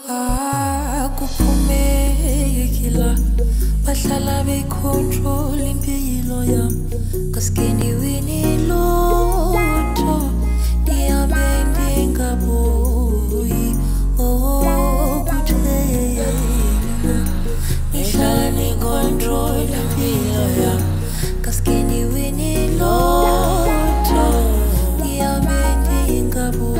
Akuphumeki la bahlala becontrol impilo yami kaskendiwini lotho dihambe ndingabuyi kuthena ngihlala nicontrol impilo yami kaskendiwini lotho dihambe ndingabuyi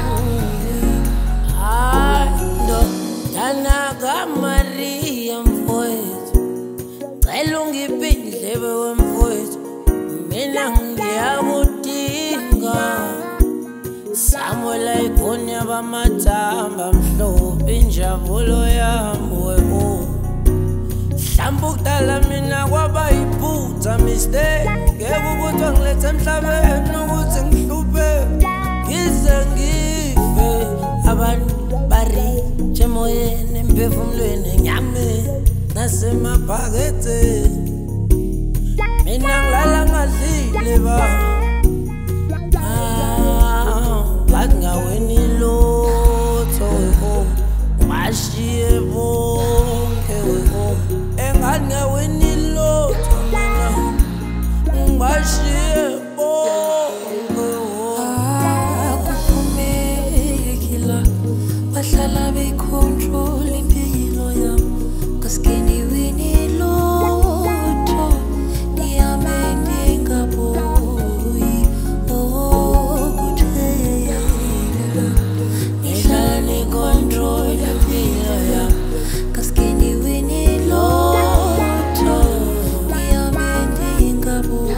Maria mfowethu cela ungipindlebe wemfowethu mina ngiyakudinga Samuel ayikonya bamathamba mhlophe injabulo yami webo Mhlawumbe ukudala mina kwaba yiphutha mistake ngeke ukuthi ngilethe emhlabeni ukuthi ngihluphe ngize ngife abantu bari Chemoyeni mphefumulweni nyame nasemaphakethe mina ngilala ngadlile ba bathi ngaweni lotho bashiye bonke engani ngaweni lotho mina ngibashiye bonke akuphumeki la bahlala becontrol impilo yami kaskendiwini lotho dihambe ndingabuyi kuthena ngihlala nicontrol impilo yami kaskendiwini lotho dihambe ndingabuyi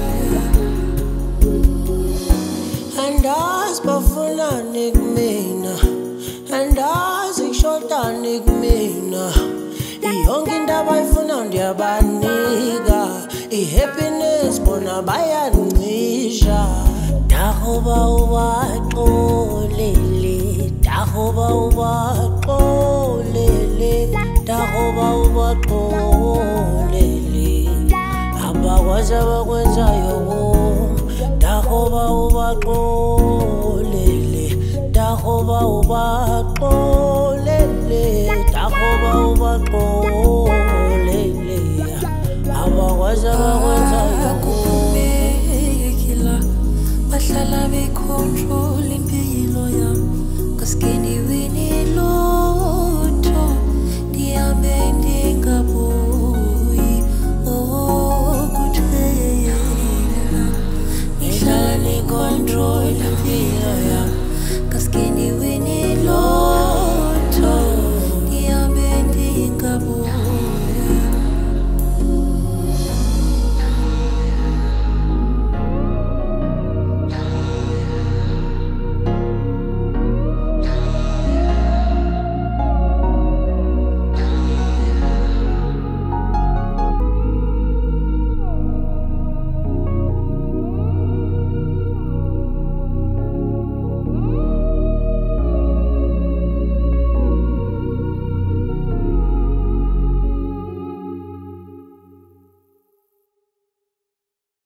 andazi bafunani kumina andazi kushodani kumina yonke into abayifuna ndiyabanika ihappiness bona bayancisha dahoba ubaxolele dahoba ubaxolele dahoba ubaxolele abakwazi abakwenzayo dahoba ubaxolele dahoba ubaxolele dahoba ubaxolele abakwazi abakwenzayo akuphumeki la bahlala becontrol